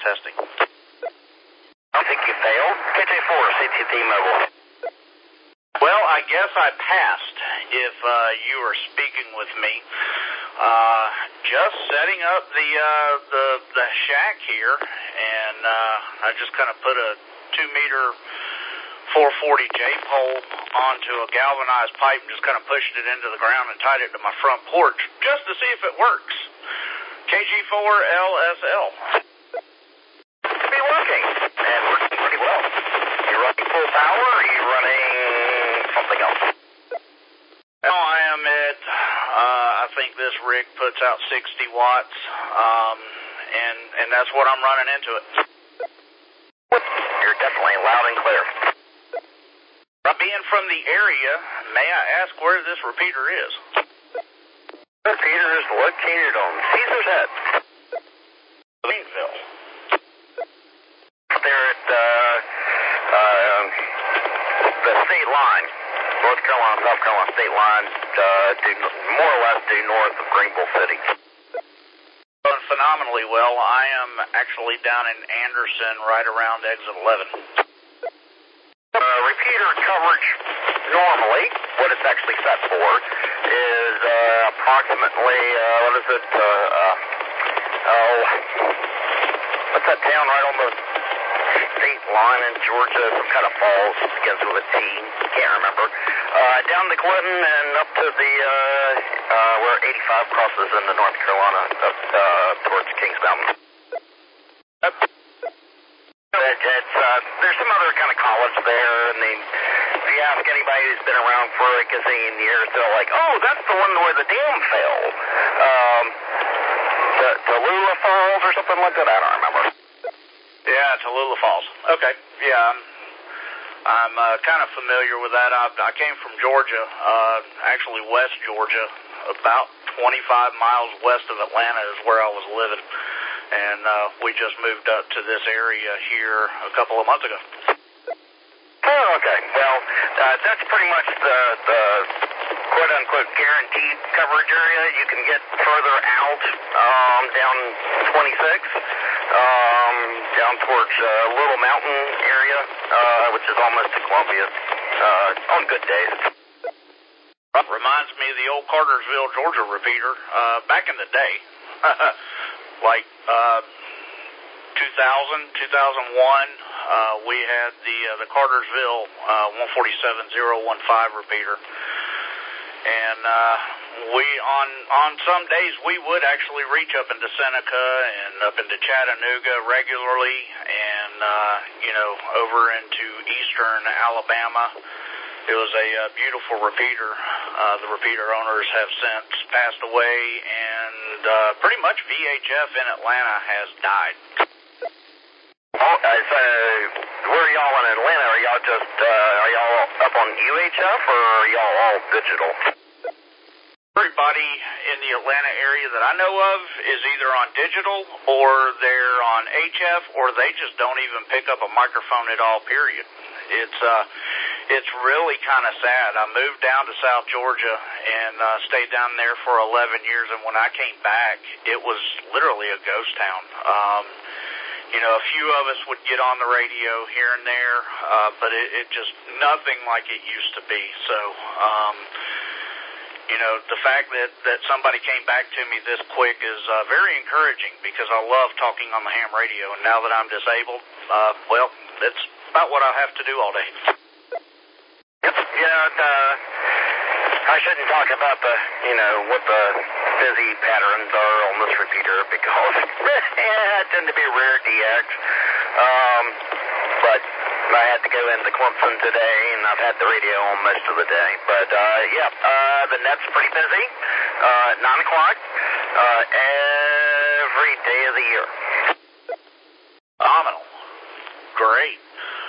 testing. I think you failed. KJ4, CTT Mobile. Well, I guess I passed if you were speaking with me. Just setting up the shack here, and I just kind of put a 2-meter 440 J-pole onto a galvanized pipe and just kind of pushed it into the ground and tied it to my front porch just to see if it works. KG4LSL. Be working, and working pretty well. You running full power, or are you running something else? No, I am at, I think this rig puts out 60 watts, and that's what I'm running into it. You're definitely loud and clear. Being from the area, may I ask where this repeater is? The repeater is located on Caesar's Head. Greenville. They're at the state line, North Carolina, South Carolina state line, more or less due north of Greenville City. Going phenomenally well. I am actually down in Anderson, right around exit 11. Repeater coverage normally, what it's actually set for, is approximately, what's that town right on the state line in Georgia, some kind of falls, begins with a T, can't remember. Down to Clinton and up to the, where 85 crosses into North Carolina, up towards Kings Mountain. There's some other kind of college there, and if you ask anybody who's been around for a gazillion years, they're like, oh, that's the one where the dam fell. Tallulah Falls or something like that, I don't remember. Yeah, Tallulah Falls. Okay, yeah, I'm kind of familiar with that. I came from Georgia, actually West Georgia, about 25 miles west of Atlanta is where I was living. And we just moved up to this area here a couple of months ago. Oh, okay. Well, that's pretty much the quote-unquote guaranteed coverage area. You can get further out, down 26, down towards Little Mountain area, which is almost to Columbia, on good days. Reminds me of the old Cartersville, Georgia repeater. Back in the day, like 2000, 2001, we had the Cartersville 147015 repeater, and we on some days we would actually reach up into Seneca and up into Chattanooga regularly, and over into eastern Alabama. It was a beautiful repeater. The repeater owners have since passed away, and pretty much VHF in Atlanta has died. Oh, where are y'all in Atlanta? Are y'all up on UHF, or are y'all all digital? Everybody in the Atlanta area that I know of is either on digital, or they're on HF, or they just don't even pick up a microphone at all, period. It's really kind of sad. I moved down to South Georgia and stayed down there for 11 years, and when I came back, it was literally a ghost town. A few of us would get on the radio here and there, but it just nothing like it used to be. So, the fact that somebody came back to me this quick is very encouraging, because I love talking on the ham radio, and now that I'm disabled, well, it's about what I have to do all day. Yep. Yeah, I shouldn't talk about what the busy patterns are on this repeater, because I tend to be rare DX. But I had to go into Clemson today, and I've had the radio on most of the day. But the net's pretty busy. 9 o'clock every day of the year. Phenomenal. Great.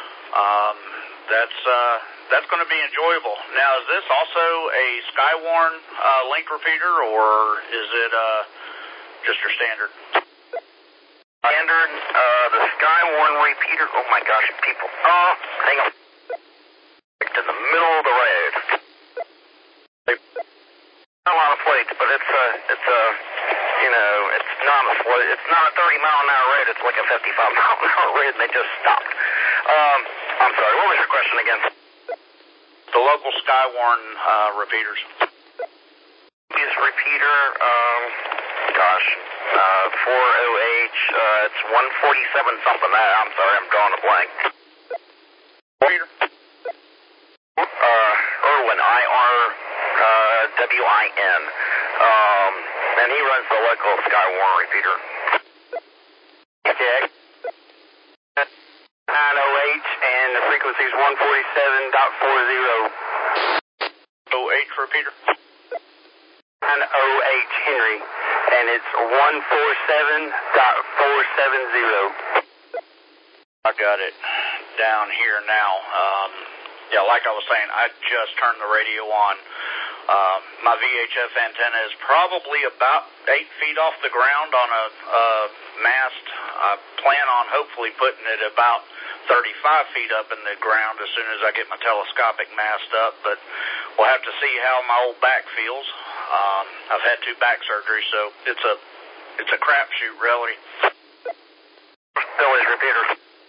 That's going to be enjoyable. Now, is this also a Skywarn link repeater, or is it just your standard? Standard, the Skywarn repeater. Oh my gosh, people! Hang on. In the middle of the road. Not a lot of plates, but it's not a 30-mile-an-hour road. It's like a 55-mile-an-hour road, and they just stopped. I'm sorry, what was your question again? The local Skywarn repeaters. Use repeater, 4OH, it's 147 something. I'm sorry, I'm drawing a blank. Repeater? Irwin, IRWIN. And he runs the local Skywarn repeater. Okay. 9OH, and the frequency is 147.40. OH repeater? 9OH Henry, and it's 147.470. I got it down here now. Yeah, like I was saying, I just turned the radio on. My VHF antenna is probably about 8 feet off the ground on a mast. I plan on hopefully putting it about 35 feet up in the ground as soon as I get my telescopic mast up, but we'll have to see how my old back feels. I've had 2 back surgeries, so it's a crapshoot, really. Billy's repeater.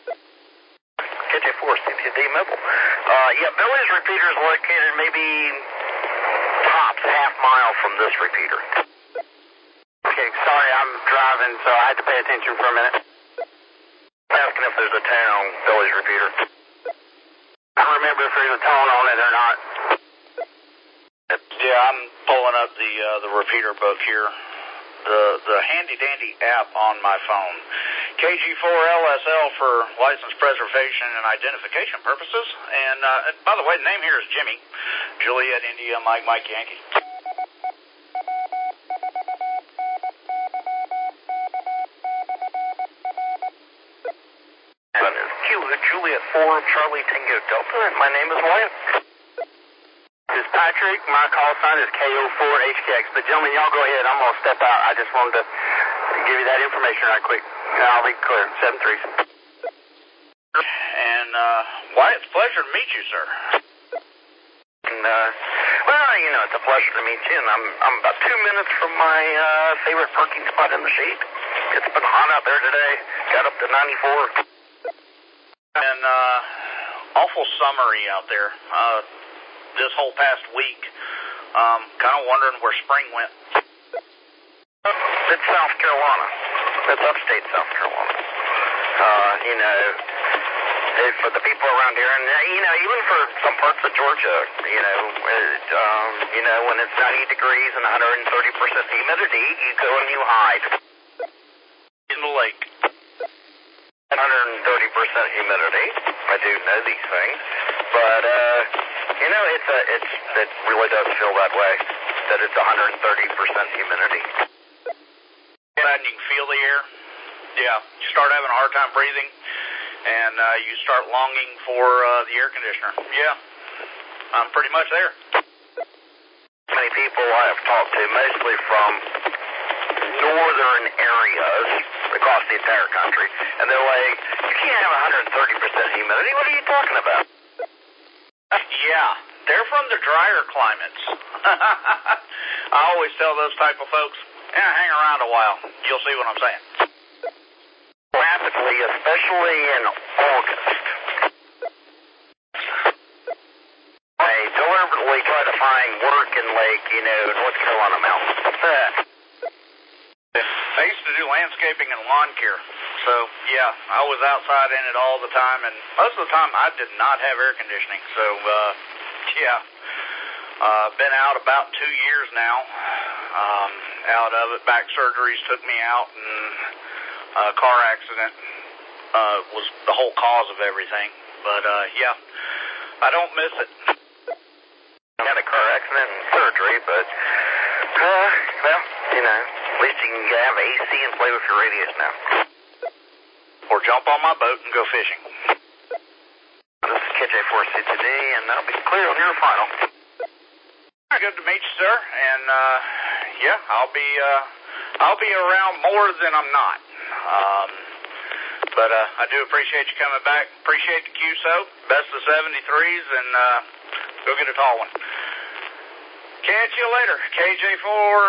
KJ4 CTD mobile. Yeah, Billy's repeater is located maybe tops half-mile from this repeater. Okay, sorry, I'm driving, so I had to pay attention for a minute. Asking if there's a tone on Billy's repeater. I don't remember if there's a tone on it or not. Yeah, I'm pulling up the repeater book here. The handy-dandy app on my phone. KG4LSL for license preservation and identification purposes. And by the way, the name here is Jimmy. Juliet India, Mike Yankee. Juliet 4, Charlie Tango Delta, and my name is Wyatt. This is Patrick. My call sign is KO4HKX. But gentlemen, y'all go ahead. I'm going to step out. I just wanted to give you that information right quick. I'll be clear. 7-3. And Wyatt, it's a pleasure to meet you, sir. And well, it's a pleasure to meet you. And I'm about 2 minutes from my favorite parking spot in the shade. It's been hot out there today. Got up to 94. And awful summery out there this whole past week. Kind of wondering where spring went. It's South Carolina. It's upstate South Carolina. For the people around here, and even for some parts of Georgia, when it's 90 degrees and 130% humidity, you go and you hide in the lake. 130% humidity. I do know these things, but it really does feel that way. That it's 130% humidity. And you can feel the air. Yeah, you start having a hard time breathing, and you start longing for the air conditioner. Yeah, I'm pretty much there. Many people I have talked to, mostly from northern areas across the entire country, and they're like, you can't have 130% humidity. What are you talking about? Yeah, they're from the drier climates. I always tell those type of folks, hang around a while. You'll see what I'm saying. Rapidly, especially in August. I deliberately try to find work in North Carolina mountains. I used to do landscaping and lawn care, so yeah, I was outside in it all the time, and most of the time I did not have air conditioning, so been out about 2 years now, out of it. Back surgeries took me out, and a car accident was the whole cause of everything, but I don't miss it. I had a car accident and surgery, but at least you can have AC and play with your radios now. Or jump on my boat and go fishing. This is KJ4CTD, and that'll be clear on your final. Good to meet you, sir. And I'll be around more than I'm not. But I do appreciate you coming back. Appreciate the QSO. Best of 73s, and go get a tall one. Catch you later. KJ4,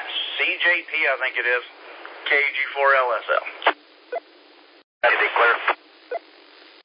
CJP, I think it is. KG4LSL. Clear.